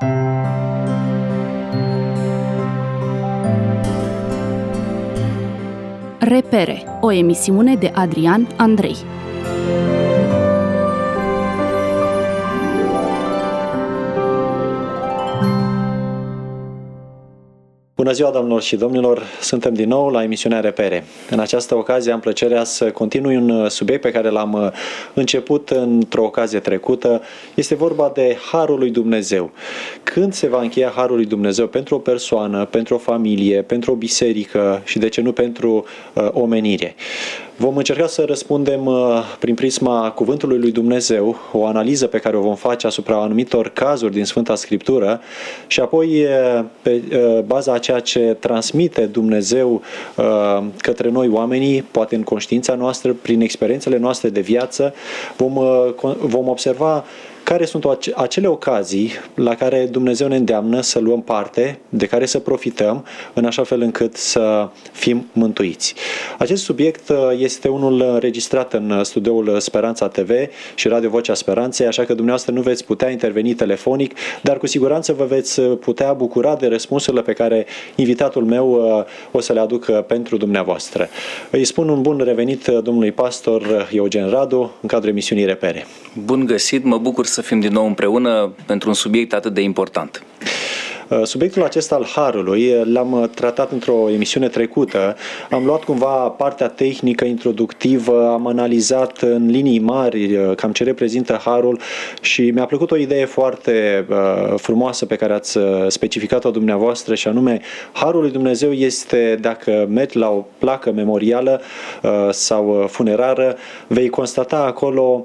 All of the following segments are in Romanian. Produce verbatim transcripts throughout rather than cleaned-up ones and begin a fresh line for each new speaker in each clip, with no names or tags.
Repere, o emisiune de Adrian Andrei.
Bună ziua, doamnelor și domnilor! Suntem din nou la emisiunea Repere. În această ocazie am plăcerea să continui un subiect pe care l-am început într-o ocazie trecută. Este vorba de Harul lui Dumnezeu. Când se va încheia Harul lui Dumnezeu pentru o persoană, pentru o familie, pentru o biserică și, de ce nu, pentru uh, omenire? Vom încerca să răspundem prin prisma Cuvântului lui Dumnezeu, o analiză pe care o vom face asupra anumitor cazuri din Sfânta Scriptură și apoi, pe baza a ceea ce transmite Dumnezeu către noi oamenii, poate în conștiința noastră, prin experiențele noastre de viață, vom, vom observa care sunt acele ocazii la care Dumnezeu ne îndeamnă să luăm parte, de care să profităm, în așa fel încât să fim mântuiți. Acest subiect este unul înregistrat în studioul Speranța T V și Radio Vocea Speranței, așa că dumneavoastră nu veți putea interveni telefonic, dar cu siguranță vă veți putea bucura de răspunsurile pe care invitatul meu o să le aducă pentru dumneavoastră. Îi spun un bun revenit domnului pastor Eugen Radu în cadrul emisiunii Repere.
Bun găsit, mă bucur să fim din nou împreună pentru un subiect atât de important.
Subiectul acesta al Harului l-am tratat într-o emisiune trecută. Am luat cumva partea tehnică, introductivă, am analizat în linii mari cam ce reprezintă Harul și mi-a plăcut o idee foarte frumoasă pe care ați specificat-o dumneavoastră, și anume Harul lui Dumnezeu este, dacă mergi la o placă memorială sau funerară, vei constata acolo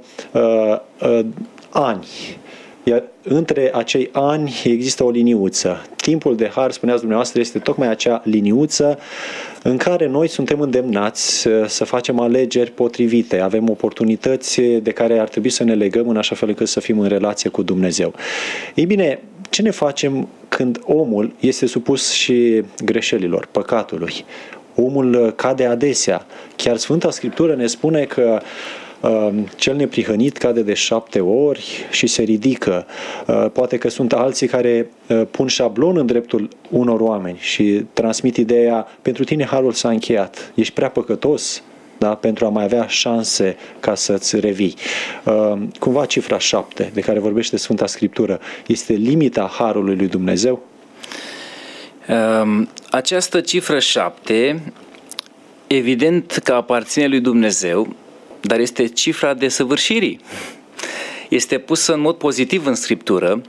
ani. Iar între acei ani există o liniuță. Timpul de har, spuneați dumneavoastră, este tocmai acea liniuță în care noi suntem îndemnați să facem alegeri potrivite. Avem oportunități de care ar trebui să ne legăm în așa fel încât să fim în relație cu Dumnezeu. Ei bine, ce ne facem când omul este supus și greșelilor, păcatului? Omul cade adesea. Chiar Sfânta Scriptură ne spune că cel neprihănit cade de șapte ori și se ridică. Poate că sunt alții care pun șablon în dreptul unor oameni și transmit ideea: pentru tine harul s-a încheiat, ești prea păcătos, da, pentru a mai avea șanse ca să-ți revii. Cumva cifra șapte de care vorbește Sfânta Scriptură este limita harului lui Dumnezeu?
Această cifră șapte evident că aparține lui Dumnezeu, dar este cifra desăvârșirii. Este pusă în mod pozitiv în Scriptură.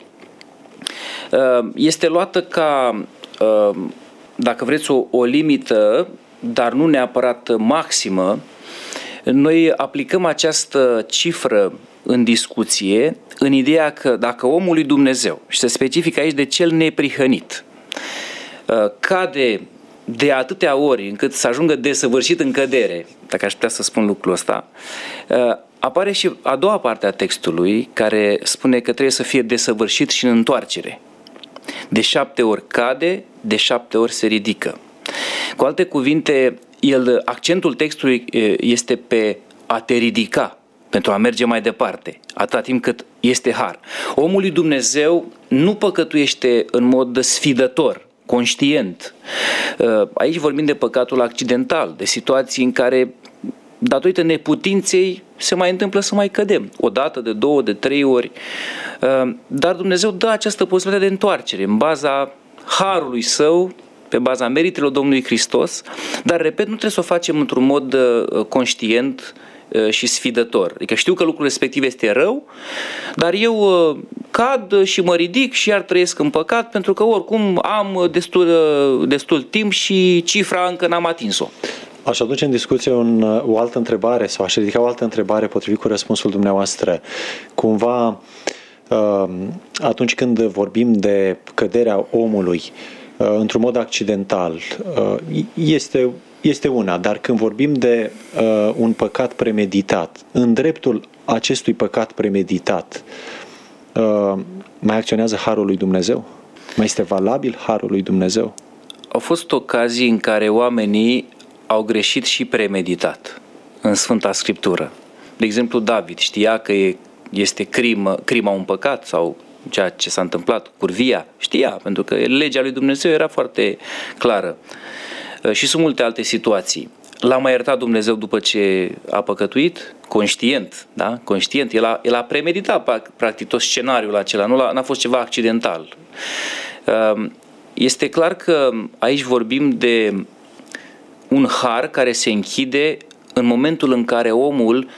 Este luată ca, dacă vreți, o, o limită, dar nu neapărat maximă. Noi aplicăm această cifră în discuție în ideea că dacă omul lui Dumnezeu, și se specifică aici de cel neprihănit, cade de atâtea ori încât să ajungă desăvârșit în cădere, dacă aș putea să spun lucrul ăsta, apare și a doua parte a textului care spune că trebuie să fie desăvârșit și în întoarcere. De șapte ori cade, de șapte ori se ridică. Cu alte cuvinte, el, accentul textului este pe a te ridica pentru a merge mai departe, atâta timp cât este har. Omul lui Dumnezeu nu păcătuiește în mod sfidător, conștient. Aici vorbim de păcatul accidental, de situații în care, datorită neputinței, se mai întâmplă să mai cădem, o dată, de două, de trei ori. Dar Dumnezeu dă această posibilitate de întoarcere în baza harului său, pe baza meritelor Domnului Hristos, dar, repet, nu trebuie să o facem într-un mod conștient și sfidător. Adică știu că lucrul respectiv este rău, dar eu cad și mă ridic și iar trăiesc în păcat, pentru că oricum am destul, destul timp și cifra încă n-am atins-o.
Aș aduce în discuție un, o altă întrebare sau aș ridica o altă întrebare potrivit cu răspunsul dumneavoastră. Cumva, atunci când vorbim de căderea omului într-un mod accidental, este Este una, dar când vorbim de uh, un păcat premeditat, în dreptul acestui păcat premeditat, uh, mai acționează harul lui Dumnezeu? Mai este valabil harul lui Dumnezeu?
Au fost ocazii în care oamenii au greșit și premeditat în Sfânta Scriptură. De exemplu, David știa că este crimă, crima un păcat sau ceea ce s-a întâmplat, curvia, știa, pentru că legea lui Dumnezeu era foarte clară. Și sunt multe alte situații. L-a mai iertat Dumnezeu după ce a păcătuit? Conștient, da? Conștient. El a, el a premeditat practic tot scenariul acela, nu n-a fost ceva accidental. Este clar că aici vorbim de un har care se închide în momentul în care omul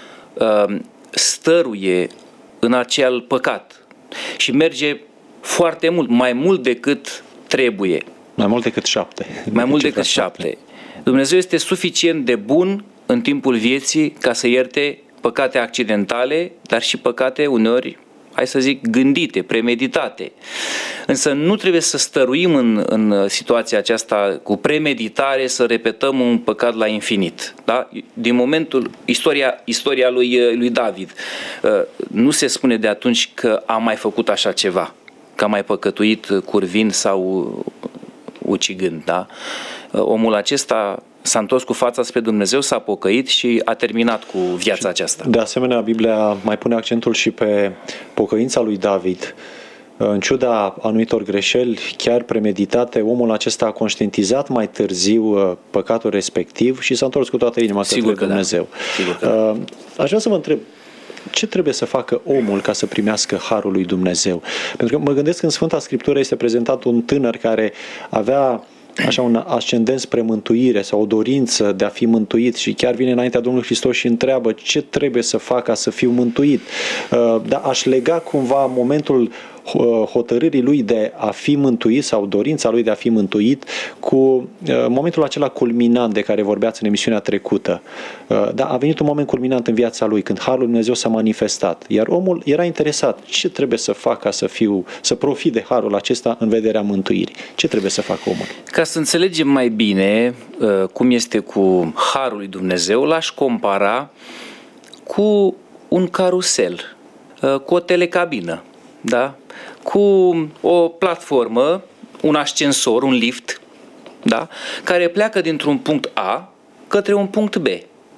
stăruie în acel păcat și merge foarte mult, mai mult decât trebuie.
Mai mult decât șapte.
Mai mult decât șapte. Dumnezeu este suficient de bun în timpul vieții ca să ierte păcate accidentale, dar și păcate uneori, hai să zic, gândite, premeditate. Însă nu trebuie să stăruim în, în situația aceasta cu premeditare, să repetăm un păcat la infinit. Da? Din momentul, istoria, istoria lui, lui David, nu se spune de atunci că a mai făcut așa ceva, că a mai păcătuit curvind sau ucigând. Da? Omul acesta s-a întors cu fața spre Dumnezeu, s-a pocăit și a terminat cu viața aceasta.
De asemenea, Biblia mai pune accentul și pe pocăința lui David. În ciuda anumitor greșeli, chiar premeditate, omul acesta a conștientizat mai târziu păcatul respectiv și s-a întors cu toată inima către Dumnezeu.
Da. Sigur că da.
Aș vrea să vă întreb, ce trebuie să facă omul ca să primească harul lui Dumnezeu? Pentru că mă gândesc că în Sfânta Scriptură este prezentat un tânăr care avea așa un ascendent spre mântuire sau o dorință de a fi mântuit și chiar vine înaintea Domnului Hristos și întreabă ce trebuie să fac ca să fiu mântuit. Dar aș lega cumva momentul hotărârii lui de a fi mântuit sau dorința lui de a fi mântuit cu momentul acela culminant de care vorbeați în emisiunea trecută. Da, a venit un moment culminant în viața lui când harul lui Dumnezeu s-a manifestat, iar omul era interesat ce trebuie să fac ca să fiu, să profit de harul acesta în vederea mântuirii. Ce trebuie să facă omul?
Ca să înțelegem mai bine cum este cu harul lui Dumnezeu, l-aș compara cu un carusel, cu o telecabină, da? Cu o platformă, un ascensor, un lift, da? Care pleacă dintr-un punct A către un punct B.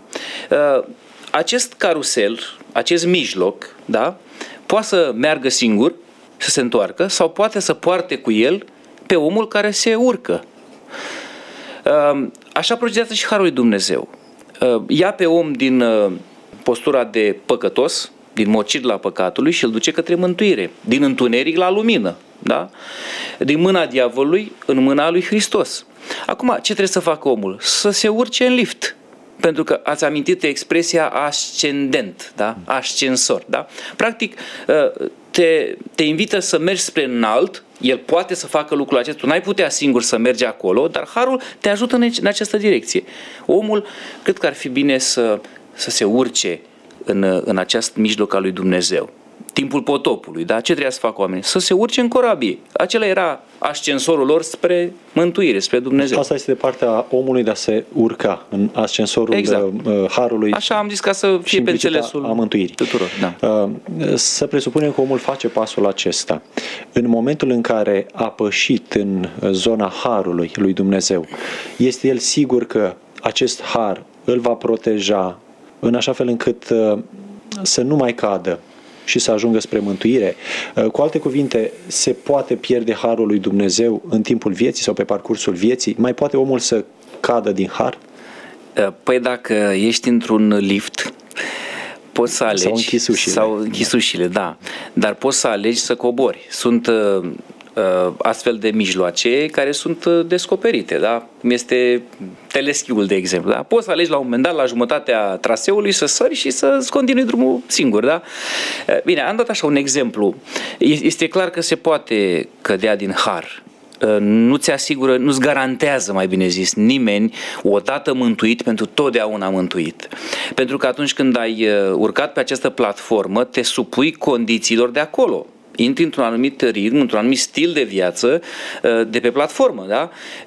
Acest carusel, acest mijloc, da? Poate să meargă singur, să se întoarcă, sau poate să poarte cu el pe omul care se urcă. Așa procedează și harul lui Dumnezeu. Ia pe om din postura de păcătos, din mocirla păcatului și îl duce către mântuire, din întuneric la lumină, da? Din mâna diavolului în mâna lui Hristos. Acum, ce trebuie să facă omul? Să se urce în lift. Pentru că ați amintit de expresia ascendent, da? Ascensor, da? Practic, te, te invită să mergi spre înalt, el poate să facă lucrul acesta, tu n-ai putea singur să mergi acolo, dar harul te ajută în, în această direcție. Omul, cred că ar fi bine să, să se urce în, în acest mijloc al lui Dumnezeu. Timpul potopului, da? Ce trebuia să facă oamenii? Să se urce în corabie. Acela era ascensorul lor spre mântuire, spre Dumnezeu.
Asta este de partea omului de a se urca în ascensorul exact. Harului.
Așa am zis, ca să fie pe înțelesul
a mântuirii.
Tuturor, da.
Să presupunem că omul face pasul acesta. În momentul în care a pășit în zona harului lui Dumnezeu, este el sigur că acest har îl va proteja în așa fel încât să nu mai cadă și să ajungă spre mântuire. Cu alte cuvinte, se poate pierde harul lui Dumnezeu în timpul vieții sau pe parcursul vieții? Mai poate omul să cadă din har?
Păi dacă ești într-un lift, poți să alegi. Sau
închis ușile.
Sau închis ușile, da. Dar poți să alegi să cobori. Sunt uh, astfel de mijloace care sunt descoperite, da? Cum este teleschiul, de exemplu, da? Poți să alegi la un moment dat, la jumătatea traseului, să sări și să-ți continui drumul singur, da? Bine, am dat așa un exemplu. Este clar că se poate cădea din har. Nu ți asigură, nu-ți garantează, mai bine zis, nimeni odată mântuit pentru totdeauna mântuit. Pentru că atunci când ai urcat pe această platformă, te supui condițiilor de acolo. Intri într-un anumit ritm, într-un anumit stil de viață de pe platformă, da?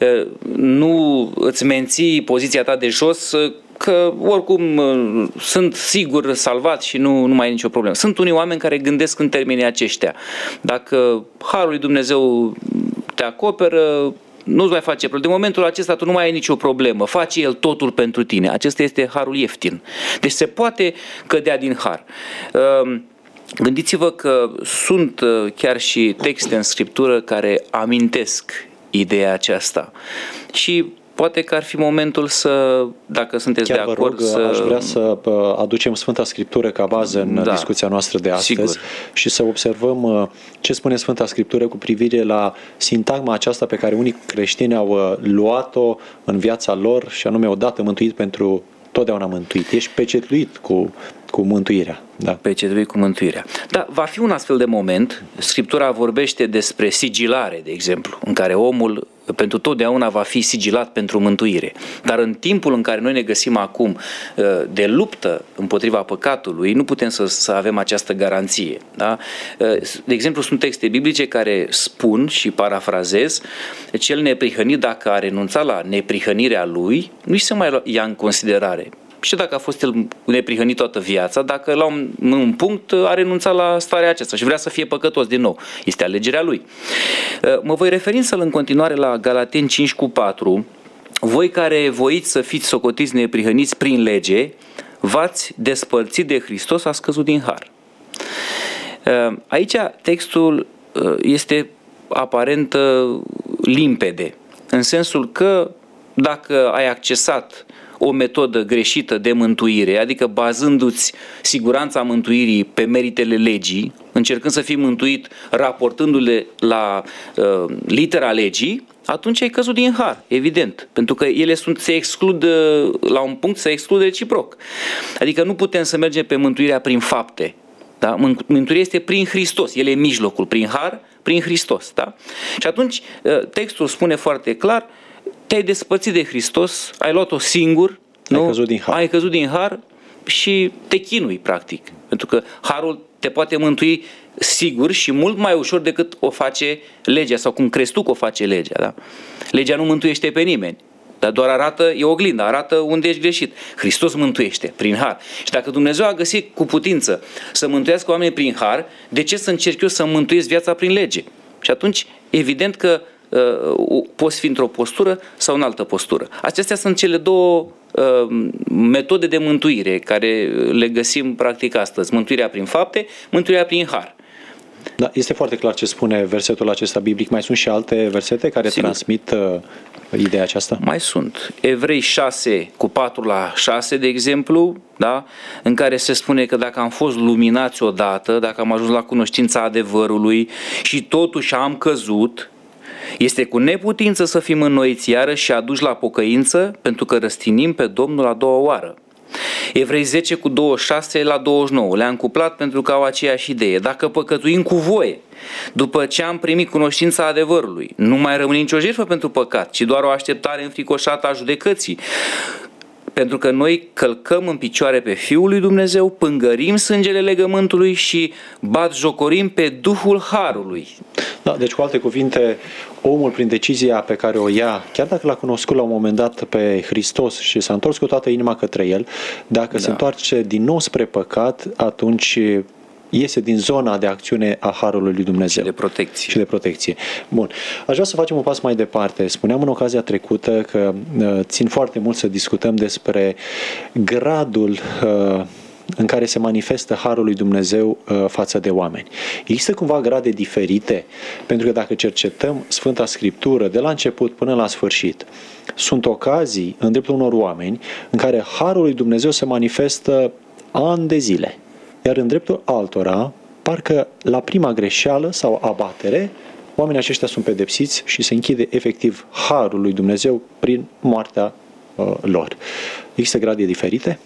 Nu îți menții poziția ta de jos, că oricum sunt sigur salvat și nu, nu mai e nicio problemă. Sunt unii oameni care gândesc în termenii aceștia. Dacă harul lui Dumnezeu te acoperă, nu-ți mai face probleme. De momentul acesta tu nu mai ai nicio problemă. Face El totul pentru tine. Acesta este harul ieftin. Deci se poate cădea din har. Gândiți-vă că sunt chiar și texte în Scriptură care amintesc ideea aceasta și poate că ar fi momentul să, dacă sunteți
Chiar
de acord,
rog,
să...
aș vrea să aducem Sfânta Scriptură ca bază în da, discuția noastră de astăzi, sigur, și să observăm ce spune Sfânta Scriptură cu privire la sintagma aceasta pe care unii creștini au luat-o în viața lor, și anume odată mântuit pentru totdeauna mântuit. Ești pecetluit cu, cu mântuirea. Da.
Pecetluit cu mântuirea. Da, va fi un astfel de moment. Scriptura vorbește despre sigilare, de exemplu, în care omul pentru totdeauna va fi sigilat pentru mântuire. Dar în timpul în care noi ne găsim acum de luptă împotriva păcatului, nu putem să, să avem această garanție. Da? De exemplu, sunt texte biblice care spun, și parafrazez, cel neprihănit, dacă a renunțat la neprihănirea lui, nu se mai ia în considerare. Și dacă a fost el neprihănit toată viața, dacă la un, un punct a renunțat la starea aceasta și vrea să fie păcătos din nou, este alegerea lui. Mă voi referi însă în continuare la Galateni cinci cu patru. Voi care voiți să fiți socotiți neprihăniți prin lege, v-ați despărțit de Hristos, a scăzut din har. Aici textul este aparent limpede, în sensul că dacă ai accesat o metodă greșită de mântuire, adică bazându-ți siguranța mântuirii pe meritele legii, încercând să fii mântuit raportându-le la uh, litera legii, atunci ai căzut din har, evident, pentru că ele sunt, se exclud la un punct, se exclud reciproc. Adică nu putem să mergem pe mântuirea prin fapte. Da? Mântuirea este prin Hristos, el e mijlocul, prin har, prin Hristos. Da? Și atunci textul spune foarte clar: te-ai despărțit de Hristos, ai luat-o singur,
ai
nu?
căzut din har.
ai căzut din har și te chinui, practic. Pentru că harul te poate mântui sigur și mult mai ușor decât o face legea, sau cum crezi tu că o face legea. Da? Legea nu mântuiește pe nimeni, dar doar arată, e oglindă, arată unde ești greșit. Hristos mântuiește prin har. Și dacă Dumnezeu a găsit cu putință să mântuiască oamenii prin har, de ce să încerc eu să mântuiesc viața prin lege? Și atunci, evident că uh, poți fi într-o postură sau în altă postură. Acestea sunt cele două uh, metode de mântuire care le găsim practic astăzi. Mântuirea prin fapte, mântuirea prin har.
Da, este foarte clar ce spune versetul acesta biblic. Mai sunt și alte versete care Sigur. transmit uh, ideea aceasta?
Mai sunt. Evrei șase cu patru la șase, de exemplu, da? În care se spune că dacă am fost luminați odată, dacă am ajuns la cunoștința adevărului și totuși am căzut, este cu neputință să fim înnoiți iarăși și aduși la pocăință, pentru că răstinim pe Domnul a doua oară. Evrei zece cu douăzeci și șase la douăzeci și nouă le-am cuplat pentru că au aceeași idee. Dacă păcătuim cu voie, după ce am primit cunoștința adevărului, nu mai rămâne nicio jertfă pentru păcat, ci doar o așteptare înfricoșată a judecății. Pentru că noi călcăm în picioare pe Fiul lui Dumnezeu, pângărim sângele legământului și batjocorim pe Duhul Harului.
Da, deci cu alte cuvinte, omul prin decizia pe care o ia, chiar dacă l-a cunoscut la un moment dat pe Hristos și s-a întors cu toată inima către El, dacă da. se întoarce din nou spre păcat, atunci iese din zona de acțiune a Harului lui Dumnezeu.
Și de protecție.
Și de protecție. Bun. Aș vrea să facem un pas mai departe. Spuneam în ocazia trecută că uh, țin foarte mult să discutăm despre gradul uh, în care se manifestă Harul lui Dumnezeu uh, față de oameni. Există cumva grade diferite? Pentru că dacă cercetăm Sfânta Scriptură de la început până la sfârșit, sunt ocazii în dreptul unor oameni în care Harul lui Dumnezeu se manifestă ani de zile. Iar în dreptul altora, parcă la prima greșeală sau abatere, oamenii aceștia sunt pedepsiți și se închide efectiv Harul lui Dumnezeu prin moartea uh, lor. Există grade diferite?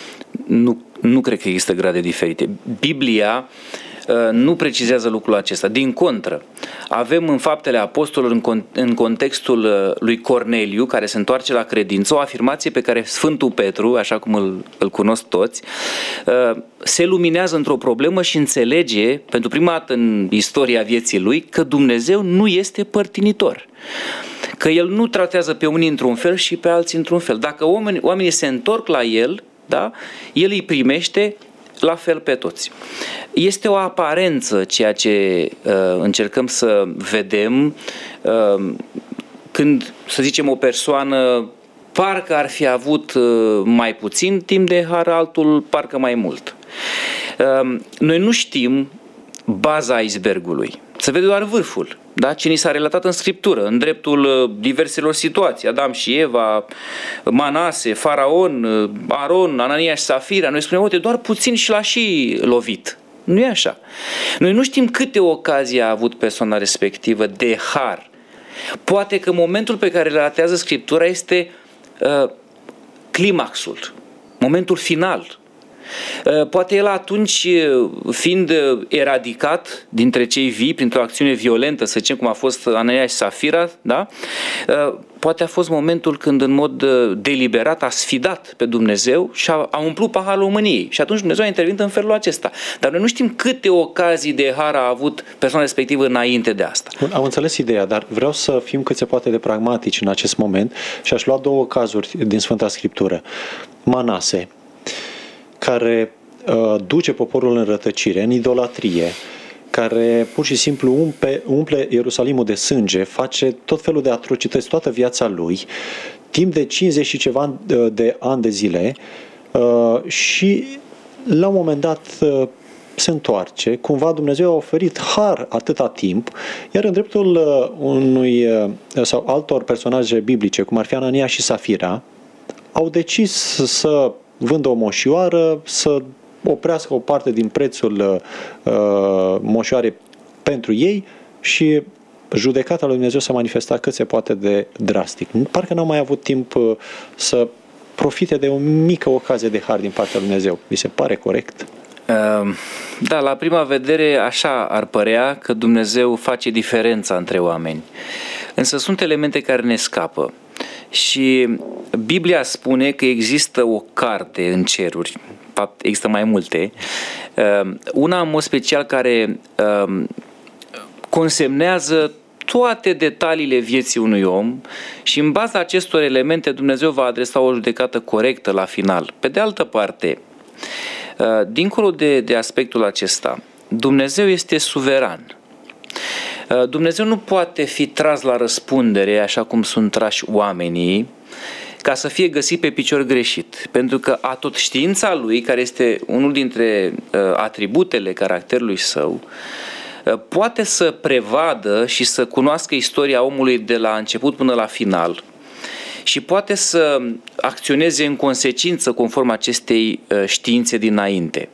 Nu, nu cred că există grade diferite. Biblia uh, nu precizează lucrul acesta. Din contră, avem în Faptele Apostolilor, în, con- în contextul uh, lui Corneliu, care se întoarce la credință, o afirmație pe care Sfântul Petru, așa cum îl, îl cunosc toți, uh, se luminează într-o problemă și înțelege, pentru prima dată în istoria vieții lui, că Dumnezeu nu este părtinitor. Că El nu tratează pe unii într-un fel și pe alții într-un fel. Dacă oamenii, oamenii se întorc la El, da, El îi primește la fel pe toți. Este o aparență ceea ce uh, încercăm să vedem uh, când, să zicem, o persoană parcă ar fi avut uh, mai puțin timp de har, altul parcă mai mult. Noi nu știm baza icebergului. Se vede doar vârful. Da? Ce ni s-a relatat în Scriptură, în dreptul diverselor situații, Adam și Eva, Manase, Faraon, Aron, Anania și Safira, noi spunem, uite, doar puțin și l-a și lovit. Nu e așa. Noi nu știm câte ocazii a avut persoana respectivă de har. Poate că momentul pe care relatează Scriptura este uh, climaxul, momentul final. Poate el atunci, fiind eradicat dintre cei vii printr-o acțiune violentă, să zicem cum a fost Anania și Safira, da? Poate a fost momentul când în mod deliberat a sfidat pe Dumnezeu și a, a umplut paharul mâniei. Și atunci Dumnezeu a intervenit în felul acesta. Dar noi nu știm câte ocazii de har a avut persoana respectivă înainte de asta.
Bun, am înțeles ideea, dar vreau să fim cât se poate de pragmatici în acest moment și aș lua două cazuri din Sfânta Scriptură. Manase, care uh, duce poporul în rătăcire, în idolatrie, care pur și simplu umple, umple Ierusalimul de sânge, face tot felul de atrocități toată viața lui, timp de cincizeci și ceva de ani de zile uh, și la un moment dat uh, se întoarce, cumva Dumnezeu a oferit har atâta timp, iar în dreptul uh, unui uh, sau altor personaje biblice, cum ar fi Anania și Safira, au decis să vândă o moșioară, să oprească o parte din prețul uh, moșioarei pentru ei și judecata lui Dumnezeu s-a manifestat cât se poate de drastic. Parcă n-au mai avut timp uh, să profite de o mică ocazie de har din partea lui Dumnezeu. Vi se pare corect?
Uh, da, la prima vedere așa ar părea că Dumnezeu face diferența între oameni. Însă sunt elemente care ne scapă. Și Biblia spune că există o carte în ceruri, în fapt există mai multe, una în mod special care consemnează toate detaliile vieții unui om și în baza acestor elemente Dumnezeu va adresa o judecată corectă la final. Pe de altă parte, dincolo de, de aspectul acesta, Dumnezeu este suveran. Dumnezeu nu poate fi tras la răspundere așa cum sunt trași oamenii ca să fie găsit pe picior greșit, pentru că atotștiința lui, care este unul dintre atributele caracterului său, poate să prevadă și să cunoască istoria omului de la început până la final și poate să acționeze în consecință conform acestei științe dinainte.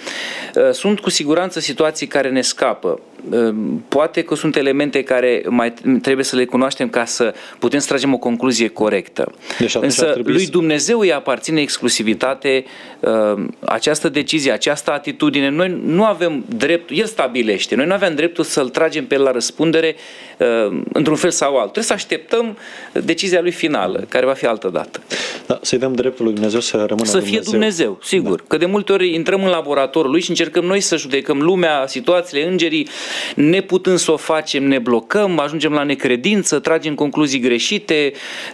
Sunt cu siguranță situații care ne scapă. Poate că sunt elemente care mai trebuie să le cunoaștem ca să putem să tragem o concluzie corectă. Deci însă lui Dumnezeu îi aparține exclusivitate această decizie, această atitudine. Noi nu avem dreptul, El stabilește, noi nu avem dreptul să-L tragem pe El la răspundere într-un fel sau altul. Trebuie să așteptăm decizia Lui finală, care va fi altă dată.
Da, să-i dăm dreptul lui Dumnezeu să rămână
Să fie Dumnezeu, Dumnezeu sigur. Da. Că de multe ori intrăm în laboratorul Lui și încercăm noi să judecăm lumea, situațiile, îngerii, neputând să o facem, ne blocăm, ajungem la necredință, tragem concluzii greșite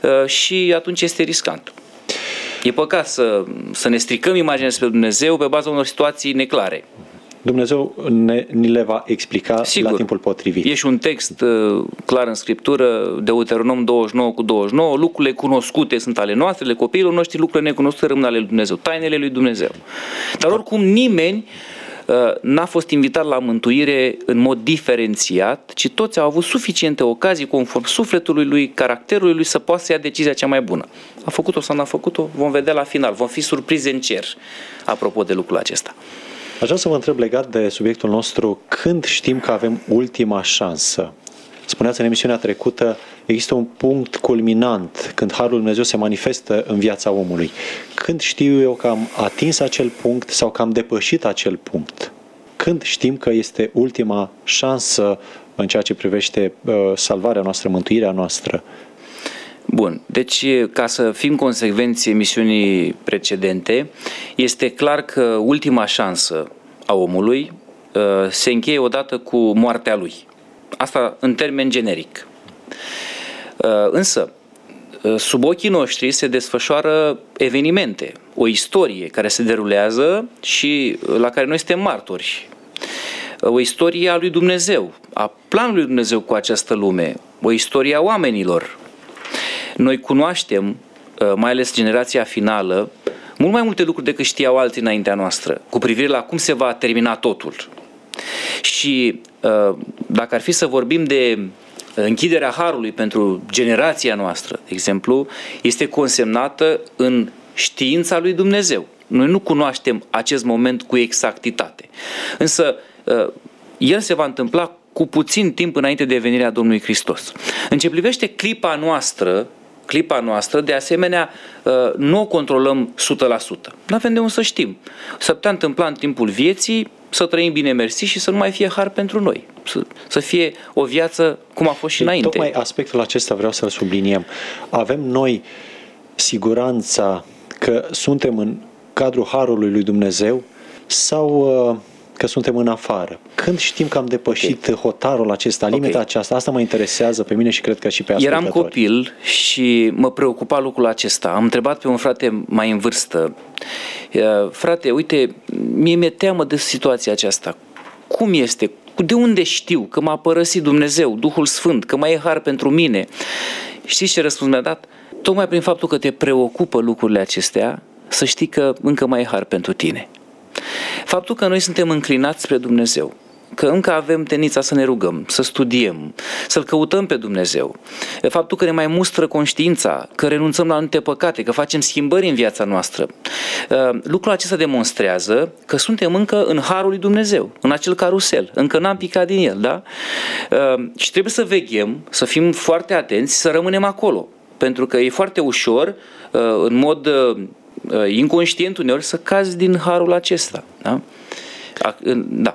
și atunci este riscant. E păcat să, să ne stricăm imaginea despre Dumnezeu pe baza unor situații neclare.
Dumnezeu ne, ni le va explica Sigur. La timpul potrivit.
E și un text uh, clar în Scriptură, Deuteronom douăzeci și nouă cu douăzeci și nouă, lucrurile cunoscute sunt ale noastre, ale copiilor noștri, lucrurile necunoscute rămân ale lui Dumnezeu, tainele lui Dumnezeu. Dar oricum nimeni uh, n-a fost invitat la mântuire în mod diferențiat, ci toți au avut suficiente ocazii conform sufletului lui, caracterului lui, să poată să ia decizia cea mai bună. A făcut-o sau n-a făcut-o? Vom vedea la final, vom fi surprize în cer apropo de lucrul acesta.
Aș vrea să vă întreb legat de subiectul nostru, când știm că avem ultima șansă? Spuneați în emisiunea trecută, există un punct culminant când Harul Dumnezeu se manifestă în viața omului. Când știu eu că am atins acel punct sau că am depășit acel punct? Când știm că este ultima șansă în ceea ce privește uh, salvarea noastră, mântuirea noastră?
Bun, deci ca să fim consecvenți emisiunii precedente, este clar că ultima șansă a omului uh, se încheie odată cu moartea lui. Asta în termen generic. Uh, însă, uh, sub ochii noștri se desfășoară evenimente, o istorie care se derulează și la care noi suntem martori. O istorie a lui Dumnezeu, a planului lui Dumnezeu cu această lume, o istorie a oamenilor. Noi cunoaștem, mai ales generația finală, mult mai multe lucruri decât știau alții înaintea noastră, cu privire la cum se va termina totul. Și dacă ar fi să vorbim de închiderea harului pentru generația noastră, de exemplu, este consemnată în știința lui Dumnezeu. Noi nu cunoaștem acest moment cu exactitate. Însă, el se va întâmpla cu puțin timp înainte de venirea Domnului Hristos. În ce privește clipa noastră, clipa noastră, de asemenea, nu o controlăm o sută la sută. Nu avem de unde să știm. S-ar putea întâmpla în timpul vieții să trăim bine mersi și să nu mai fie har pentru noi. Să, să fie o viață cum a fost și înainte.
Tocmai aspectul acesta vreau să-l subliniem. Avem noi siguranța că suntem în cadrul harului lui Dumnezeu sau că suntem în afară? Când știm că am depășit okay. hotarul acesta, limita okay. aceasta? Asta mă interesează pe mine și cred că și pe ascultători.
Eram copil și mă preocupa lucrul acesta. Am întrebat pe un frate mai în vârstă: frate, uite, mie mi-e teamă de situația aceasta. Cum este? De unde știu că m-a părăsit Dumnezeu, Duhul Sfânt, că mai e har pentru mine? Știți ce răspuns mi-a dat? Tocmai prin faptul că te preocupă lucrurile acestea, să știi că încă mai e har pentru tine. Faptul că noi suntem înclinați spre Dumnezeu, că încă avem tendința să ne rugăm, să studiem, să-L căutăm pe Dumnezeu, faptul că ne mai mustră conștiința, că renunțăm la anumite păcate, că facem schimbări în viața noastră, lucrul acesta demonstrează că suntem încă în harul lui Dumnezeu, în acel carusel, încă n-am picat din el, da? Și trebuie să veghem, să fim foarte atenți, să rămânem acolo, pentru că e foarte ușor, în mod inconștient uneori, să cazi din harul acesta. Da? Da.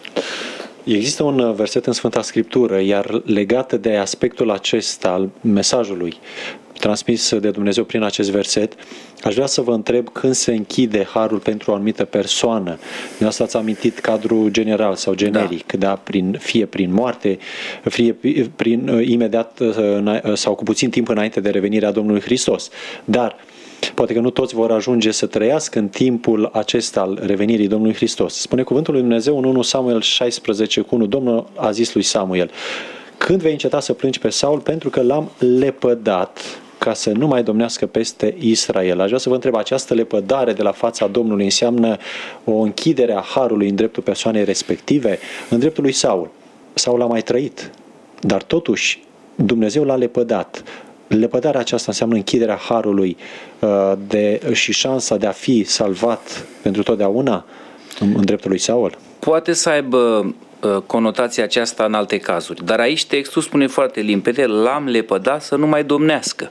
Există un verset în Sfânta Scriptură, iar legat de aspectul acesta al mesajului transmis de Dumnezeu prin acest verset, aș vrea să vă întreb când se închide harul pentru o anumită persoană. De asta ați amintit cadrul general sau generic, da. Da, prin, fie prin moarte, fie prin imediat sau cu puțin timp înainte de revenirea Domnului Hristos. Dar poate că nu toți vor ajunge să trăiască în timpul acesta al revenirii Domnului Hristos. Spune cuvântul lui Dumnezeu în unu Samuel șaisprezece cu unu, Domnul a zis lui Samuel: când vei înceta să plângi pe Saul, pentru că l-am lepădat ca să nu mai domnească peste Israel. Aș vrea să vă întreb, această lepădare de la fața Domnului înseamnă o închidere a harului în dreptul persoanei respective? În dreptul lui Saul, Saul a mai trăit, dar totuși Dumnezeu l-a lepădat. Lepădarea aceasta înseamnă închiderea harului de, și șansa de a fi salvat pentru totdeauna în, în dreptul lui Saul?
Poate să aibă conotația aceasta în alte cazuri, dar aici textul spune foarte limpede: l-am lepădat să nu mai domnească.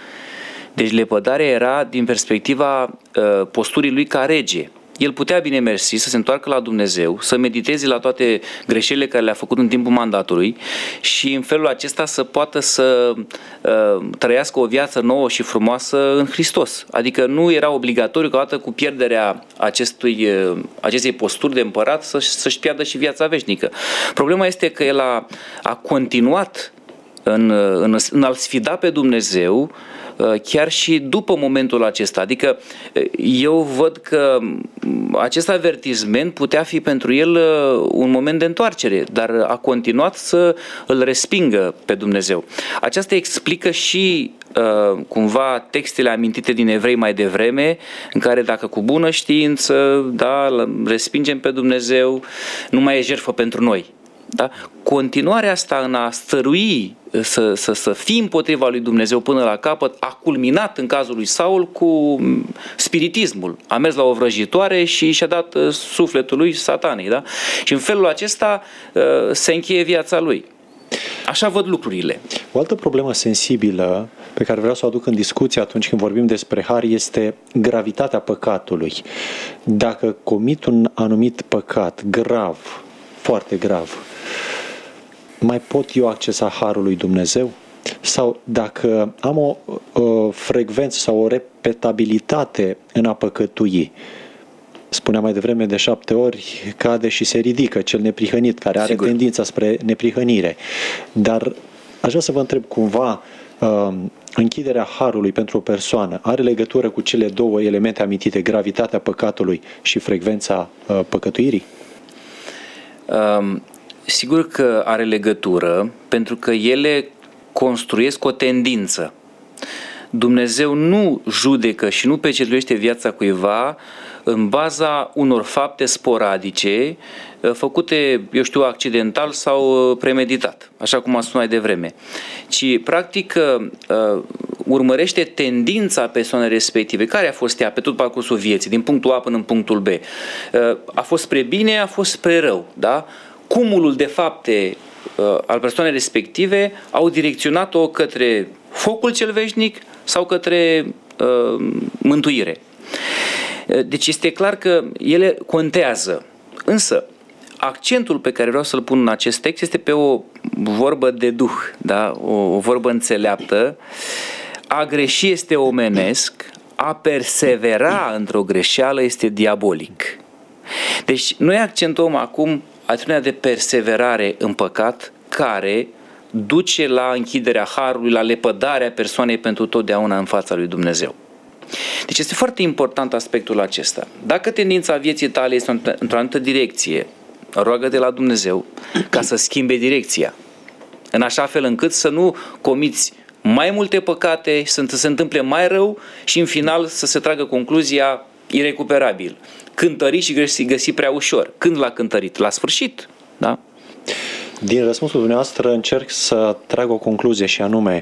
Deci lepădarea era din perspectiva uh, posturii lui ca rege. El putea, bine mersi, să se întoarcă la Dumnezeu, să mediteze la toate greșelile care le-a făcut în timpul mandatului și în felul acesta să poată să uh, trăiască o viață nouă și frumoasă în Hristos. Adică nu era obligatoriu că odată cu pierderea acestui, uh, acestei posturi de împărat să, să-și piardă și viața veșnică. Problema este că el a, a continuat în, în, în a-L sfida pe Dumnezeu chiar și după momentul acesta. Adică eu văd că acest avertisment putea fi pentru el un moment de întoarcere, dar a continuat să îl respingă pe Dumnezeu. Aceasta explică și cumva textele amintite din Evrei mai devreme, în care dacă cu bună știință, da, respingem pe Dumnezeu, nu mai e jertfă pentru noi. Da? Continuarea asta în a stărui, să, să, să fii împotriva lui Dumnezeu până la capăt, a culminat în cazul lui Saul cu spiritismul. A mers la o vrăjitoare și și-a dat sufletul lui satanei. Da? Și în felul acesta se încheie viața lui. Așa văd lucrurile.
O altă problemă sensibilă pe care vreau să o aduc în discuție atunci când vorbim despre har este gravitatea păcatului. Dacă comit un anumit păcat grav, foarte grav, mai pot eu accesa harul lui Dumnezeu? Sau dacă am o, o frecvență sau o repetabilitate în a păcătui, spuneam mai devreme, de șapte ori cade și se ridică cel neprihănit, care are Sigur. tendința spre neprihănire. Dar aș vrea să vă întreb cumva, închiderea harului pentru o persoană are legătură cu cele două elemente amintite, gravitatea păcatului și frecvența păcătuirii?
Um, sigur că are legătură, pentru că ele construiesc o tendință. Dumnezeu nu judecă și nu pecetluiește viața cuiva în baza unor fapte sporadice făcute, eu știu, accidental sau premeditat, așa cum am spus mai devreme, ci practic urmărește tendința persoanei respective. Care a fost ea pe tot parcursul vieții, din punctul A până în punctul B? A fost spre bine, a fost spre rău, da? Cumulul de fapte al persoanei respective au direcționat-o către focul cel veșnic sau către uh, mântuire. Deci este clar că ele contează. Însă, accentul pe care vreau să-l pun în acest text este pe o vorbă de duh, da? o, o vorbă înțeleaptă. A greși este omenesc, a persevera într-o greșeală este diabolic. Deci noi accentuăm acum atitudinea de perseverare în păcat care duce la închiderea harului, la lepădarea persoanei pentru totdeauna în fața lui Dumnezeu. Deci este foarte important aspectul acesta. Dacă tendința vieții tale este într-o anumită direcție, roagă de la Dumnezeu ca să schimbe direcția, în așa fel încât să nu comiți mai multe păcate, să se întâmple mai rău și în final să se tragă concluzia irecuperabil. Cântări și găsi, găsi prea ușor. Când l-a cântărit? La sfârșit. Da?
Din răspunsul dumneavoastră încerc să trag o concluzie și anume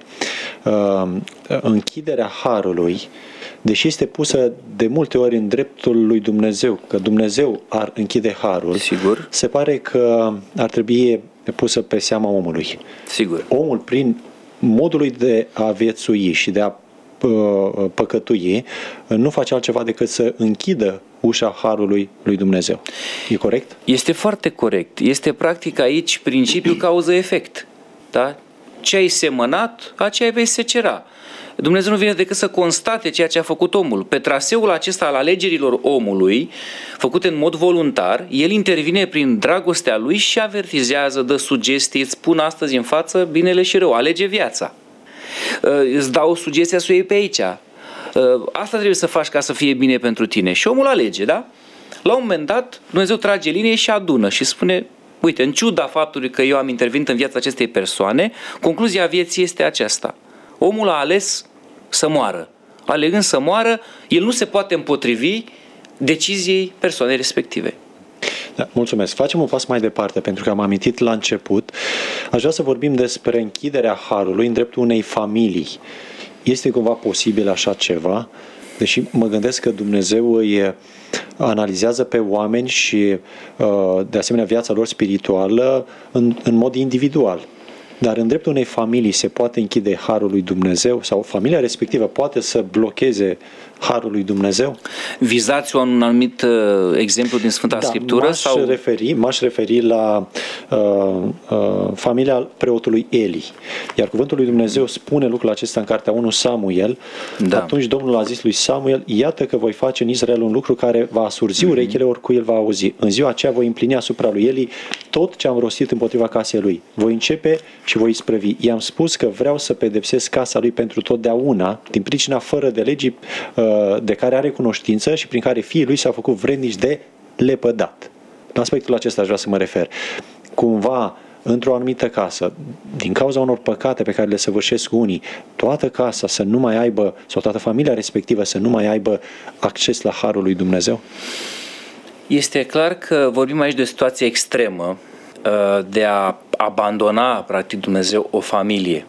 închiderea harului, deși este pusă de multe ori în dreptul lui Dumnezeu, că Dumnezeu ar închide harul,
sigur,
se pare că ar trebui pusă pe seama omului.
Sigur.
Omul, prin modul lui de a viețui și de a păcătui, nu face altceva decât să închidă ușa harului lui Dumnezeu. E corect?
Este foarte corect. Este practic aici principiul cauză-efect. Da? Ce ai semănat, aceea vei secera. Dumnezeu nu vine decât să constate ceea ce a făcut omul. Pe traseul acesta al alegerilor omului, făcute în mod voluntar, el intervine prin dragostea lui și avertizează, dă sugestii, îți spun astăzi în față binele și rău, alege viața. Îți dau sugestia să o iei pe aici. Asta trebuie să faci ca să fie bine pentru tine. Și omul alege, da? La un moment dat, Dumnezeu trage linie și adună și spune, uite, în ciuda faptului că eu am intervenit în viața acestei persoane, concluzia vieții este aceasta. Omul a ales să moară. Alegând să moară, el nu se poate împotrivi deciziei persoanei respective.
Da, mulțumesc. Facem un pas mai departe, pentru că am amintit la început. Aș vrea să vorbim despre închiderea harului în dreptul unei familii. Este cumva posibil așa ceva? Deși mă gândesc că Dumnezeu îi analizează pe oameni și de asemenea viața lor spirituală în, în mod individual. Dar în dreptul unei familii se poate închide harul lui Dumnezeu sau familia respectivă poate să blocheze harul lui Dumnezeu?
Vizați un anumit uh, exemplu din Sfânta
da,
Scriptură?
M-aș,
sau...
referi, m-aș referi la uh, uh, familia preotului Eli. Iar cuvântul lui Dumnezeu spune lucrul acesta în cartea unu Samuel. Da. Atunci Domnul a zis lui Samuel, iată că voi face în Israel un lucru care va asurzi mm-hmm. urechile oricui el va auzi. În ziua aceea voi împlini asupra lui Eli tot ce am rostit împotriva casei lui. Voi începe și voi isprăvi. I-am spus că vreau să pedepsesc casa lui pentru totdeauna, din pricina fără de legii de care are cunoștință și prin care fiii lui s-au făcut vrednici de lepădat. La aspectul acesta aș vrea să mă refer. Cumva, într-o anumită casă, din cauza unor păcate pe care le săvârșesc unii, toată casa să nu mai aibă, sau toată familia respectivă să nu mai aibă acces la harul lui Dumnezeu?
Este clar că vorbim aici de o situație extremă de a abandona, practic, Dumnezeu o familie.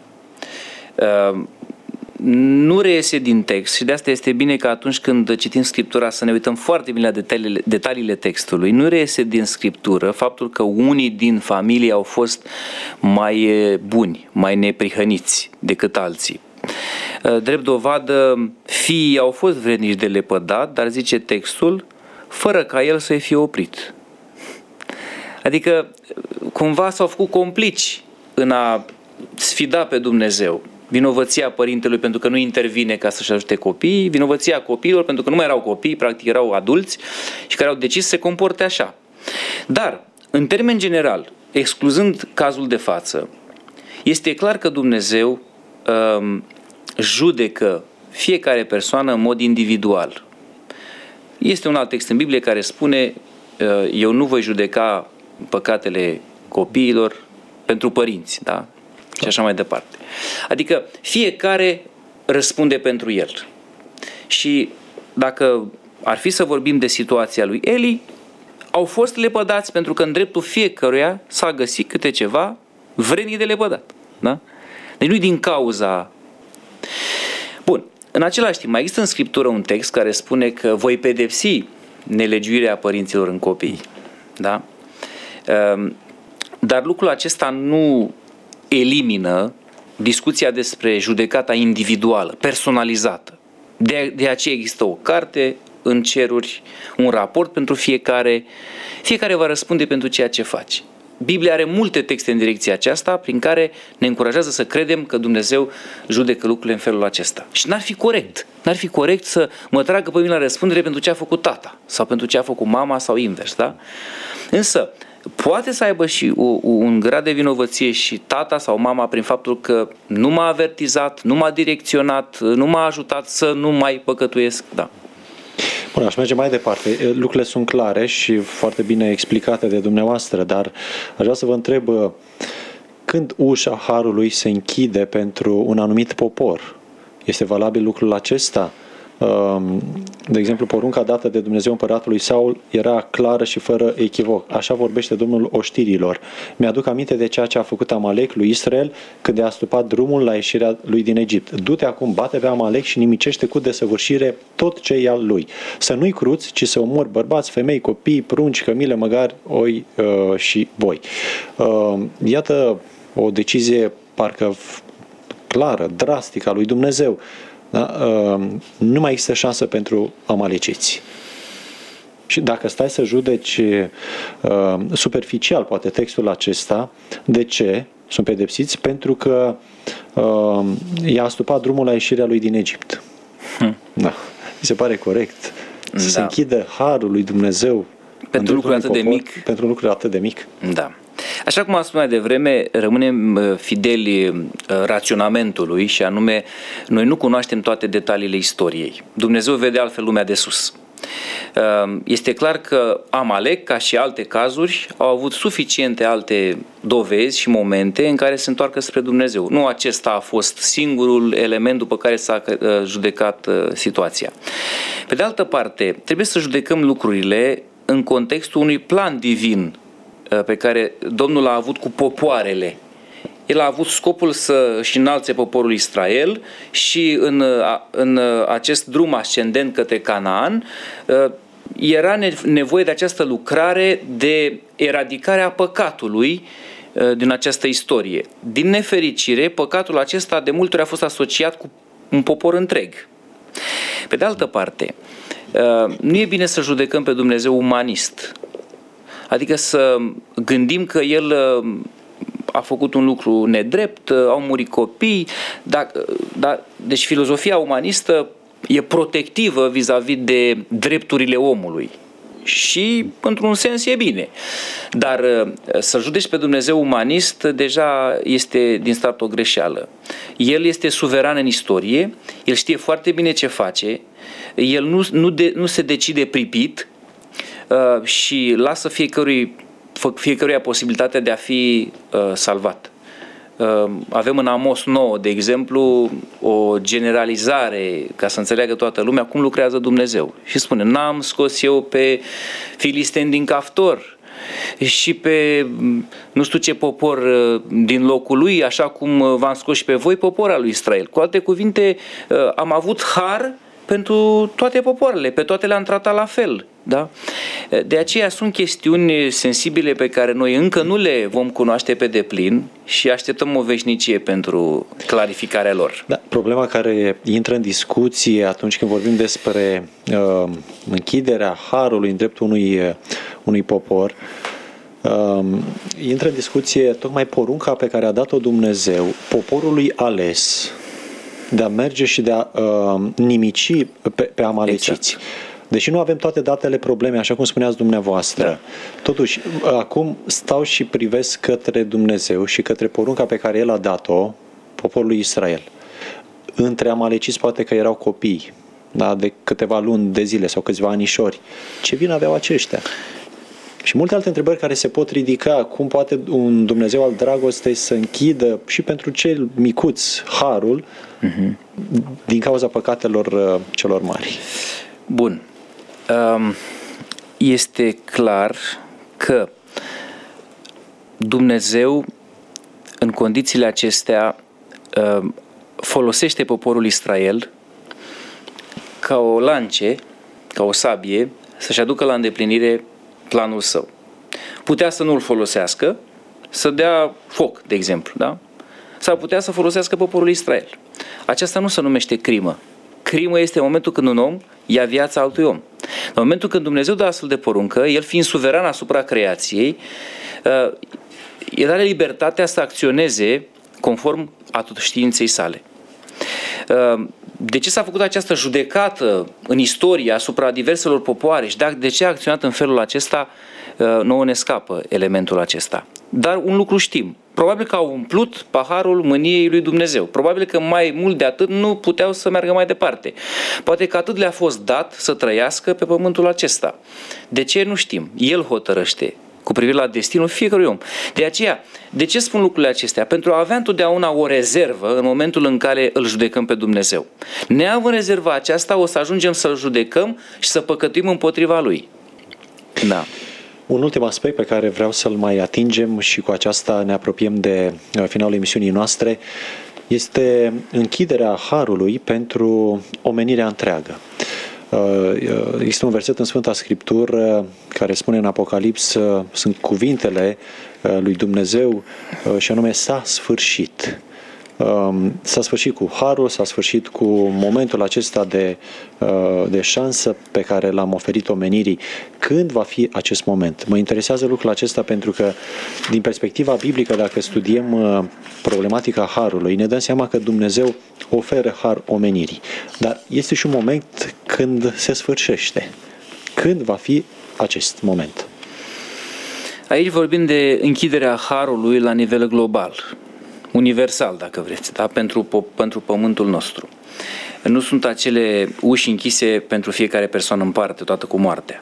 Nu reiese din text și de asta este bine că atunci când citim Scriptura să ne uităm foarte bine la detaliile, detaliile textului. Nu reiese din Scriptură faptul că unii din familie au fost mai buni, mai neprihăniți decât alții. Drept dovadă, fiii au fost vrednici de lepădat, dar zice textul, fără ca el să-i fie oprit. Adică cumva s-au făcut complici în a sfida pe Dumnezeu. Vinovăția părintelui pentru că nu intervine ca să-și ajute copiii, vinovăția copiilor pentru că nu mai erau copii, practic erau adulți și care au decis să se comporte așa. Dar, în termen general, excluzând cazul de față, este clar că Dumnezeu um, judecă fiecare persoană în mod individual. Este un alt text în Biblie care spune uh, eu nu voi judeca păcatele copiilor pentru părinți, da? Și așa mai departe. Adică fiecare răspunde pentru el. Și dacă ar fi să vorbim de situația lui Eli, au fost lepădați pentru că în dreptul fiecăruia s-a găsit câte ceva vrednic de lepădat. Da? Deci nu-i din cauza... Bun, în același timp mai există în Scriptură un text care spune că voi pedepsi nelegiuirea părinților în copii. Da? Dar lucrul acesta nu elimină discuția despre judecata individuală, personalizată. De, de aceea există o carte în ceruri, un raport pentru fiecare. Fiecare va răspunde pentru ceea ce face. Biblia are multe texte în direcția aceasta prin care ne încurajează să credem că Dumnezeu judecă lucrurile în felul acesta. Și n-ar fi corect. N-ar fi corect să mă tragă pe mine la răspundere pentru ce a făcut tata sau pentru ce a făcut mama sau invers. Da? Însă, poate să aibă și un grad de vinovăție și tata sau mama prin faptul că nu m-a avertizat, nu m-a direcționat, nu m-a ajutat să nu mai păcătuiesc. Da.
Bun, aș merge mai departe. Lucrurile sunt clare și foarte bine explicate de dumneavoastră, dar aș vrea să vă întreb când ușa harului se închide pentru un anumit popor. Este valabil lucrul acesta? De exemplu, porunca dată de Dumnezeu împăratului Saul era clară și fără echivoc. Așa vorbește Domnul oștirilor. Mi-aduc aminte de ceea ce a făcut Amalek lui Israel când a astupat drumul la ieșirea lui din Egipt. Du-te acum, bate pe Amalek și nimicește cu desăvârșire tot ce e al lui. Să nu-i cruți, ci să omori bărbați, femei, copii, prunci, cămile, măgari, oi uh, și voi. Uh, iată o decizie parcă clară, drastică a lui Dumnezeu. Da? Nu mai există șansă pentru amaleciți. Și dacă stai să judeci superficial, poate textul acesta, de ce sunt pedepsiți? Pentru că i-a astupat drumul la ieșirea lui din Egipt. Hmm. Da. Mi se pare corect să da. se închidă harul lui Dumnezeu
pentru lucruri atât
popor,
de mic.
Pentru lucruri atât de mic.
Da. Așa cum am spus mai devreme, rămânem fideli raționamentului și anume, noi nu cunoaștem toate detaliile istoriei. Dumnezeu vede altfel lumea de sus. Este clar că Amalek, ca și alte cazuri, au avut suficiente alte dovezi și momente în care se întoarcă spre Dumnezeu. Nu acesta a fost singurul element după care s-a judecat situația. Pe de altă parte, trebuie să judecăm lucrurile în contextul unui plan divin pe care Domnul a avut cu popoarele. El a avut scopul să își înalțe poporul Israel și în, în acest drum ascendent către Canaan era nevoie de această lucrare de eradicare a păcatului din această istorie. Din nefericire, păcatul acesta de multe ori a fost asociat cu un popor întreg. Pe de altă parte, nu e bine să judecăm pe Dumnezeu umanist. Adică să gândim că El a făcut un lucru nedrept, au murit copii, dar, dar, deci filozofia umanistă e protectivă vis-a-vis de drepturile omului și într-un sens e bine. Dar să judeci pe Dumnezeu umanist deja este din start o greșeală. El este suveran în istorie, El știe foarte bine ce face, El nu, nu, de, nu se decide pripit, Uh, și lasă fiecărui, fiecăruia posibilitatea de a fi uh, salvat. Uh, avem în Amos nouă, de exemplu, o generalizare ca să înțeleagă toată lumea cum lucrează Dumnezeu. Și spune, n-am scos eu pe filisteni din Caftor și pe nu știu ce popor din locul lui, așa cum v-am scos și pe voi, popor al lui Israel. Cu alte cuvinte, uh, am avut har pentru toate popoarele, pe toate le-am tratat la fel. Da? De aceea sunt chestiuni sensibile pe care noi încă nu le vom cunoaște pe deplin și așteptăm o veșnicie pentru clarificarea lor. Da,
problema care intră în discuție atunci când vorbim despre uh, închiderea harului în dreptul unui, uh, unui popor, uh, intră în discuție tocmai porunca pe care a dat-o Dumnezeu poporului ales de a merge și de a uh, nimici pe, pe amaleciți. Exact. Deși nu avem toate datele probleme, așa cum spuneați dumneavoastră, da. Totuși, acum stau și privesc către Dumnezeu și către porunca pe care El a dat-o poporului Israel. Între amaleciți poate că erau copii, da, de câteva luni de zile sau câțiva anișori. Ce vină aveau aceștia? și multe alte întrebări care se pot ridica. Cum poate un Dumnezeu al dragostei să închidă și pentru cel micuț harul uh-huh. din cauza păcatelor celor mari?
Bun. Este clar că Dumnezeu în condițiile acestea folosește poporul Israel ca o lance, ca o sabie, să-și aducă la îndeplinire planul său. Putea să nu-l folosească, să dea foc, de exemplu, da? Sau putea să folosească poporul Israel. Aceasta nu se numește crimă. Crimă este momentul când un om ia viața altui om. În momentul când Dumnezeu dă astfel de poruncă, El fiind suveran asupra creației, El are libertatea să acționeze conform atotștiinței sale. De ce s-a făcut această judecată în istorie asupra diverselor popoare și de ce a acționat în felul acesta, nouă ne scapă elementul acesta. Dar un lucru știm, probabil că au umplut paharul mâniei lui Dumnezeu. Probabil că mai mult de atât nu puteau să meargă mai departe. Poate că atât le-a fost dat să trăiască pe pământul acesta. De ce nu știm? El hotărăște cu privire la destinul fiecărui om. De aceea, de ce spun lucrurile acestea? Pentru a avea întotdeauna o rezervă în momentul în care îl judecăm pe Dumnezeu. Neavând rezerva aceasta, o să ajungem să-l judecăm și să păcătuim împotriva lui. Da.
Un ultim aspect pe care vreau să-l mai atingem și cu aceasta ne apropiem de finalul emisiunii noastre este închiderea harului pentru omenirea întreagă. Există un verset în Sfânta Scriptură care spune în Apocalips, sunt cuvintele lui Dumnezeu și anume s-a sfârșit. S-a sfârșit cu harul, s-a sfârșit cu momentul acesta de, de șansă pe care l-am oferit omenirii. Când va fi acest moment? Mă interesează lucrul acesta pentru că, din perspectiva biblică, dacă studiem problematica harului, ne dăm seama că Dumnezeu oferă har omenirii. Dar este și un moment când se sfârșește. Când va fi acest moment?
Aici vorbim de închiderea harului la nivel global. Universal, dacă vreți, da? pentru, pentru pământul nostru. Nu sunt acele uși închise pentru fiecare persoană în parte, toată cu moartea.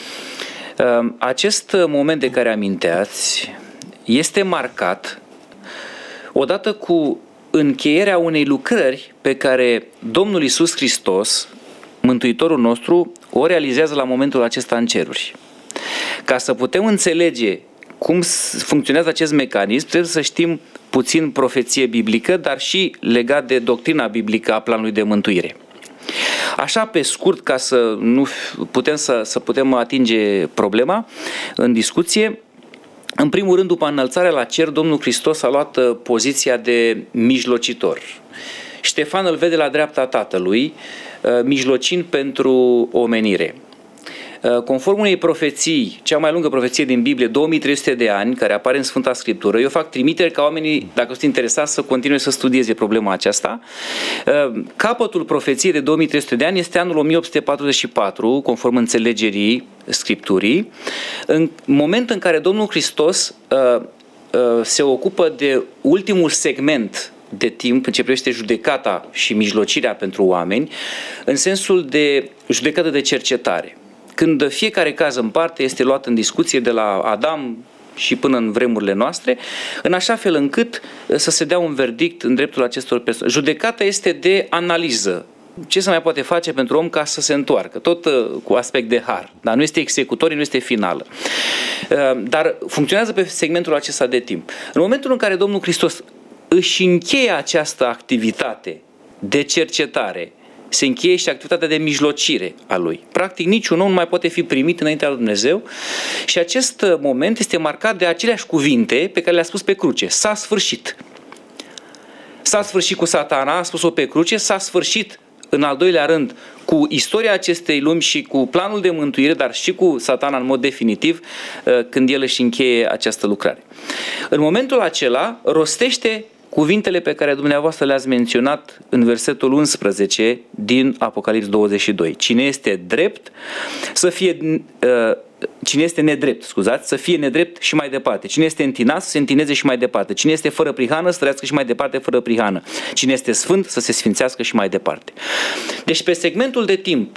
Acest moment de care aminteați este marcat odată cu încheierea unei lucrări pe care Domnul Iisus Hristos, Mântuitorul nostru, o realizează la momentul acesta în ceruri. Ca să putem înțelege cum funcționează acest mecanism, trebuie să știm puțin profeție biblică, dar și legat de doctrina biblică a planului de mântuire. Așa, pe scurt, ca să nu putem să, să putem atinge problema în discuție, în primul rând, după înălțarea la cer, Domnul Hristos a luat poziția de mijlocitor. Ștefan îl vede la dreapta Tatălui, mijlocind pentru omenire. Conform unei profeții, cea mai lungă profeție din Biblie, două mii trei sute de ani, care apare în Sfânta Scriptură, eu fac trimiteri ca oamenii, dacă sunt interesați, să continue să studieze problema aceasta. Capătul profeției de două mii trei sute de ani este anul o mie opt sute patruzeci și patru, conform înțelegerii Scripturii, în moment în care Domnul Hristos se ocupă de ultimul segment de timp în ce privește judecata și mijlocirea pentru oameni, în sensul de judecată de cercetare. Când fiecare caz în parte este luat în discuție de la Adam și până în vremurile noastre, în așa fel încât să se dea un verdict în dreptul acestor persoane. Judecata este de analiză. Ce se mai poate face pentru om ca să se întoarcă? Tot cu aspect de har. Dar nu este executorie, nu este finală. Dar funcționează pe segmentul acesta de timp. În momentul în care Domnul Hristos își încheie această activitate de cercetare, se încheie și activitatea de mijlocire a lui. Practic niciun om nu mai poate fi primit înaintea lui Dumnezeu și acest moment este marcat de aceleași cuvinte pe care le-a spus pe cruce. S-a sfârșit. S-a sfârșit cu Satana, a spus-o pe cruce, s-a sfârșit în al doilea rând cu istoria acestei lumi și cu planul de mântuire, dar și cu Satana în mod definitiv când el își încheie această lucrare. În momentul acela rostește cuvintele pe care dumneavoastră le-ați menționat în versetul unsprezece din Apocalips douăzeci și doi. Cine este drept să fie uh, cine este nedrept, scuzați, să fie nedrept și mai departe. Cine este întinat să se întineze și mai departe. Cine este fără prihană să trăiască și mai departe fără prihană. Cine este sfânt să se sfințească și mai departe. Deci pe segmentul de timp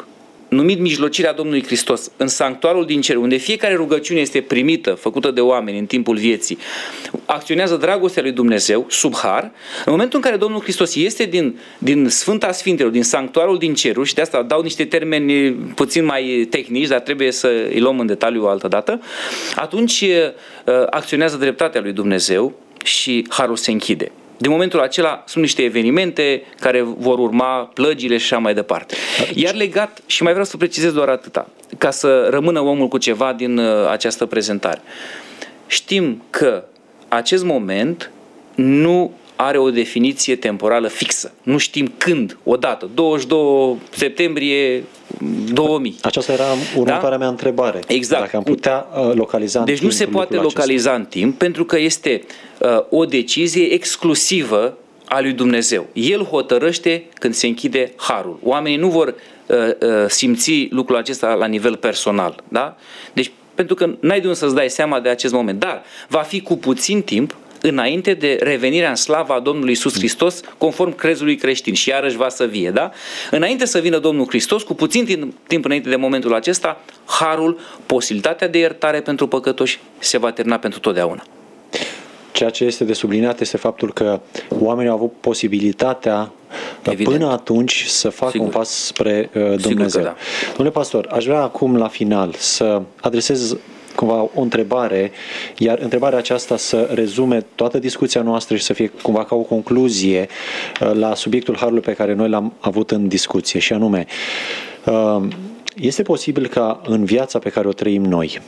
numit mijlocirea Domnului Hristos, în sanctuarul din cer, unde fiecare rugăciune este primită, făcută de oameni în timpul vieții, acționează dragostea lui Dumnezeu sub har, în momentul în care Domnul Hristos este din, din Sfânta Sfintelor, din sanctuarul din ceruri, și de asta dau niște termeni puțin mai tehnici, dar trebuie să îi luăm în detaliu o altă dată, atunci acționează dreptatea lui Dumnezeu și harul se închide. De momentul acela sunt niște evenimente care vor urma, plăgile și așa mai departe. Iar legat, și mai vreau să precizez doar atâta, ca să rămână omul cu ceva din această prezentare. Știm că acest moment nu are o definiție temporală fixă. Nu știm când, odată, douăzeci și doi septembrie două mii.
Aceasta era următoarea da? mea întrebare.
Exact.
Dacă am putea localiza în
Deci
timp
nu se poate localiza acesta. în timp, pentru că este uh, o decizie exclusivă a lui Dumnezeu. El hotărăște când se închide harul. Oamenii nu vor uh, uh, simți lucrul acesta la nivel personal. Da? Deci, pentru că n-ai de unde să-ți dai seama de acest moment. Dar va fi cu puțin timp înainte de revenirea în slava a Domnului Iisus Hristos, conform crezului creștin, și iarăși va să vie, da? Înainte să vină Domnul Hristos, cu puțin timp, timp înainte de momentul acesta, harul, posibilitatea de iertare pentru păcătoși se va termina pentru totdeauna.
Ceea ce este de subliniat este faptul că oamenii au avut posibilitatea Evident. până atunci să facă Sigur. un pas spre uh, Dumnezeu. Da. Domnule pastor, aș vrea acum la final să adresez cumva o întrebare, iar întrebarea aceasta să rezume toată discuția noastră și să fie cumva ca o concluzie la subiectul harului pe care noi l-am avut în discuție, și anume, este posibil ca în viața pe care o trăim noi,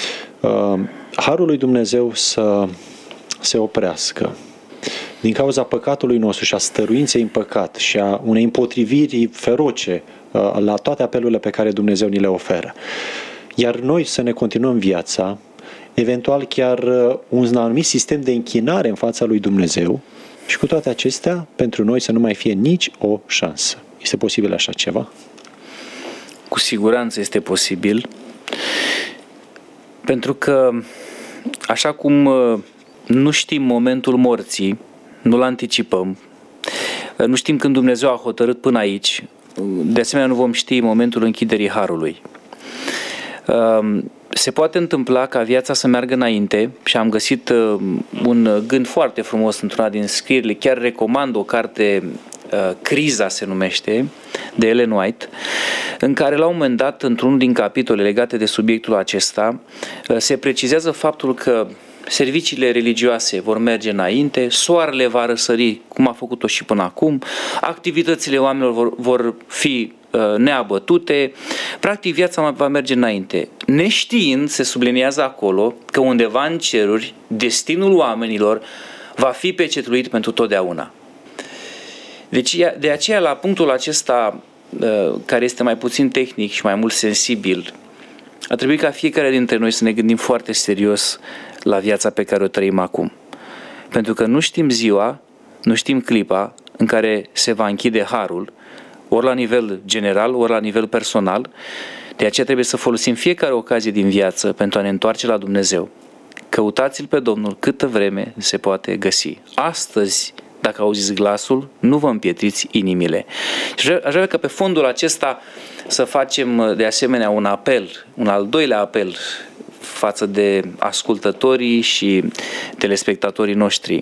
harul lui Dumnezeu să se oprească din cauza păcatului nostru și a stăruinței în păcat și a unei împotriviri feroce la toate apelurile pe care Dumnezeu ni le oferă. Iar noi să ne continuăm viața, eventual chiar un anumit sistem de închinare în fața lui Dumnezeu, și cu toate acestea, pentru noi să nu mai fie nici o șansă. Este posibil așa ceva?
Cu siguranță este posibil, pentru că așa cum nu știm momentul morții, nu-l anticipăm, nu știm când Dumnezeu a hotărât până aici, de asemenea nu vom ști momentul închiderii harului. Se poate întâmpla ca viața să meargă înainte, și am găsit un gând foarte frumos într-una din scrierile, chiar recomand o carte, Criza se numește, de Ellen White, în care la un moment dat, într-unul din capitole legate de subiectul acesta, se precizează faptul că serviciile religioase vor merge înainte, soarele va răsări cum a făcut-o și până acum, activitățile oamenilor vor, vor fi uh, neabătute, practic viața va merge înainte. Neștiind, se subliniază acolo, că undeva în ceruri, destinul oamenilor va fi pecetuit pentru totdeauna. Deci, de aceea, la punctul acesta, uh, care este mai puțin tehnic și mai mult sensibil, ar trebui ca fiecare dintre noi să ne gândim foarte serios la viața pe care o trăim acum. Pentru că nu știm ziua, nu știm clipa în care se va închide harul, ori la nivel general, ori la nivel personal. De aceea trebuie să folosim fiecare ocazie din viață pentru a ne întoarce la Dumnezeu. Căutați-L pe Domnul câtă vreme se poate găsi. Astăzi, dacă auziți glasul, nu vă împietriți inimile. Și aș vrea că pe fondul acesta să facem de asemenea un apel, un al doilea apel față de ascultătorii și telespectatorii noștri.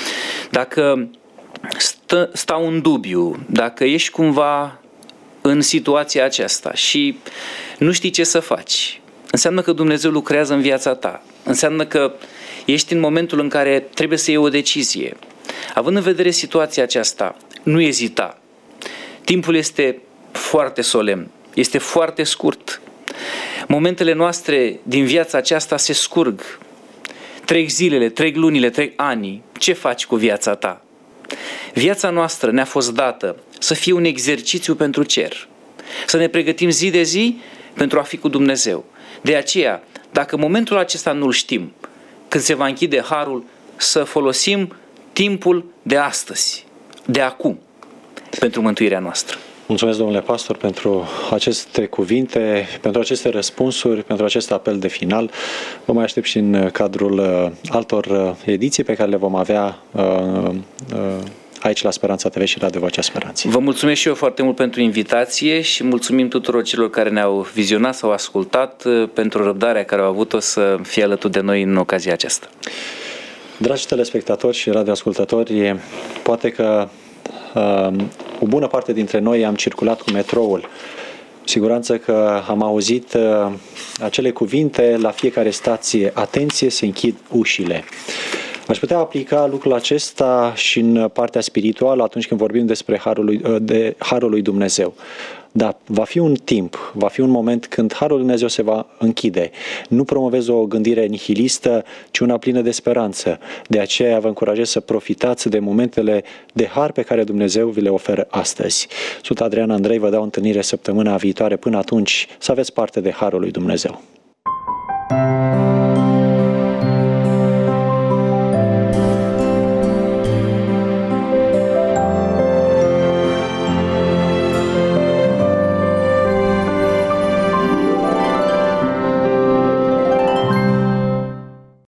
Dacă stă, stau în dubiu, dacă ești cumva în situația aceasta și nu știi ce să faci, înseamnă că Dumnezeu lucrează în viața ta. Înseamnă că ești în momentul în care trebuie să iei o decizie. Având în vedere situația aceasta, nu ezita. Timpul este foarte solemn, este foarte scurt. Momentele noastre din viața aceasta se scurg. Trec zilele, trec lunile, trec anii. Ce faci cu viața ta? Viața noastră ne-a fost dată să fie un exercițiu pentru cer. Să ne pregătim zi de zi pentru a fi cu Dumnezeu. De aceea, dacă momentul acesta nu-l știm, când se va închide harul, să folosim timpul de astăzi, de acum, pentru mântuirea noastră.
Mulțumesc, domnule pastor, pentru aceste cuvinte, pentru aceste răspunsuri, pentru acest apel de final. Vă mai aștept și în cadrul altor ediții pe care le vom avea aici la Speranța T V și Radio Vocea Speranței.
Vă mulțumesc și eu foarte mult pentru invitație și mulțumim tuturor celor care ne-au vizionat sau ascultat pentru răbdarea care au avut-o să fie alături de noi în ocazia aceasta.
Dragi telespectatori și radioascultători, poate că uh, o bună parte dintre noi am circulat cu metroul. Siguranță că am auzit uh, acele cuvinte la fiecare stație: atenție, se închid ușile. Aș putea aplica lucrul acesta și în partea spirituală atunci când vorbim despre Harul lui, de Harul lui Dumnezeu. Dar va fi un timp, va fi un moment când Harul lui Dumnezeu se va închide. Nu promovez o gândire nihilistă, ci una plină de speranță. De aceea vă încurajez să profitați de momentele de har pe care Dumnezeu vi le oferă astăzi. Sunt Adrian Andrei, vă dau întâlnire săptămâna viitoare. Până atunci, să aveți parte de Harul lui Dumnezeu.